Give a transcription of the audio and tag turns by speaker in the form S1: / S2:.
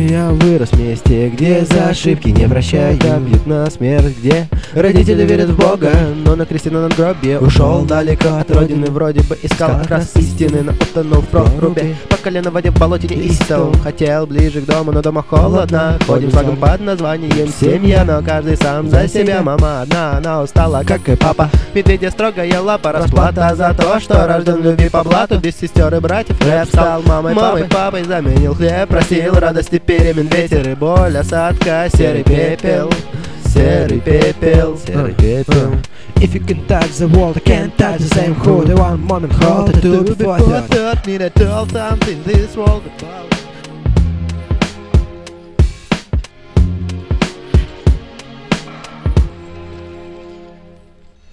S1: семья вырос вместе, где за ошибки не прощают, а бьют на смерть, где родители верят в Бога, но на кресте на надгробье ушел далеко от родины, вроде бы искал как раз истины, но утонул в проруби. По колено в воде в болоте неистов, хотел ближе к дому, но дома холодно. Ходим шагом под названием семья, но каждый сам за себя. Мама одна, она устала, как и папа. Медведя строгая лапа, расплата за то, что рожден любви по блату. Без сестер и братьев рэп стал мамой, папой, заменил хлеб, просил радости перемен, ветер и боль, осадка, серый пепел. Серый пепел, серый пепел.
S2: If you can touch the world, I can't touch the same hood. One moment hold it to before that.
S1: Need to tell something this world about.